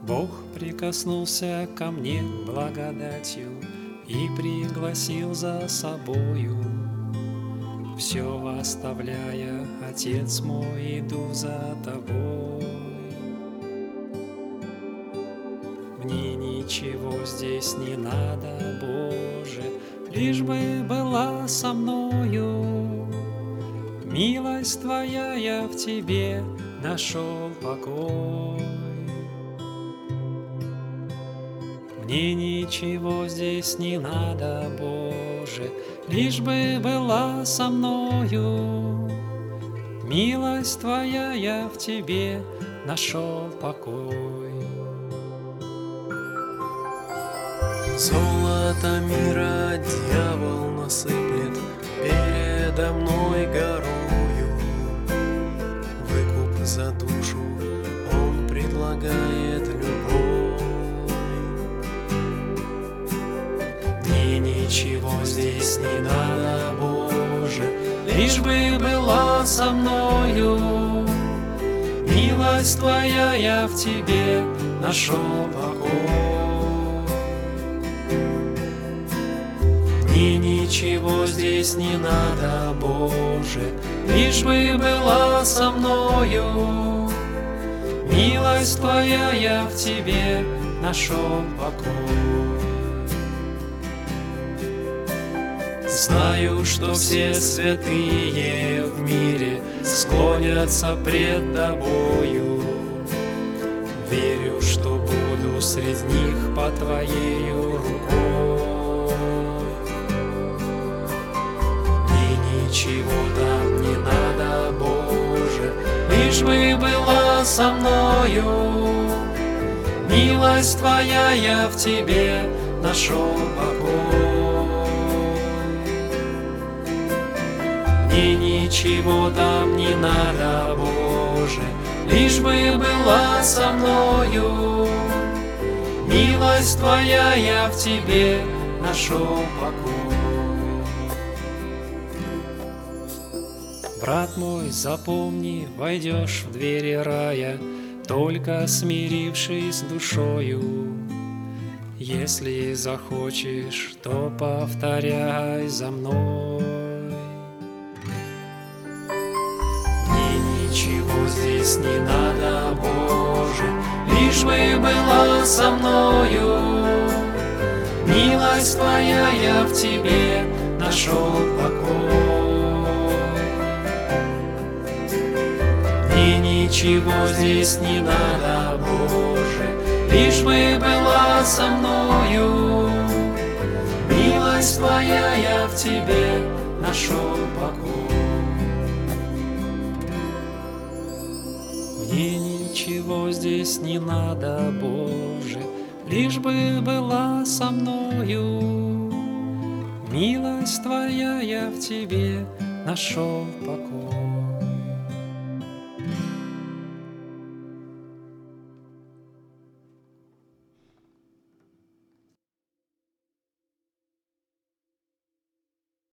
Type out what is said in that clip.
Бог прикоснулся ко мне благодатью и пригласил за собою. Все оставляя, Отец мой, иду за тобой. Мне ничего здесь не надо, Боже, лишь бы была со мною. Милость Твоя, я в Тебе нашел покой. Мне ничего здесь не надо, Боже, лишь бы была со мною. Милость Твоя, я в Тебе нашел покой. Золото мира дьявол насыплет передо мной горою. Выкуп за душу он предлагает любовь. Мне ничего здесь не надо, Боже, лишь бы была со мною. Милость Твоя, я в Тебе нашел покой. Мне ничего здесь не надо, Боже, лишь бы была со мною. Милость Твоя, я в Тебе нашел покой. Знаю, что все святые в мире склонятся пред Тобою. Верю, что буду среди них по Твоею рукой. Мне ничего там не надо, Боже, лишь бы была со мною. Милость Твоя, я в Тебе нашел покой. Мне ничего там не надо, Боже, лишь бы была со мною. Милость Твоя, я в Тебе нашел покой. Брат мой, запомни, войдешь в двери рая, только смирившись душою. Если захочешь, то повторяй за мной. Ничего здесь не надо, Боже, лишь бы была со мною. Милость Твоя, я в Тебе нашел покой. Мне ничего здесь не надо, Боже, лишь бы была со мною. Милость Твоя, я в Тебе нашел покой. Мне ничего здесь не надо, Боже, лишь бы была со мною. Милость Твоя, я в Тебе нашел покой.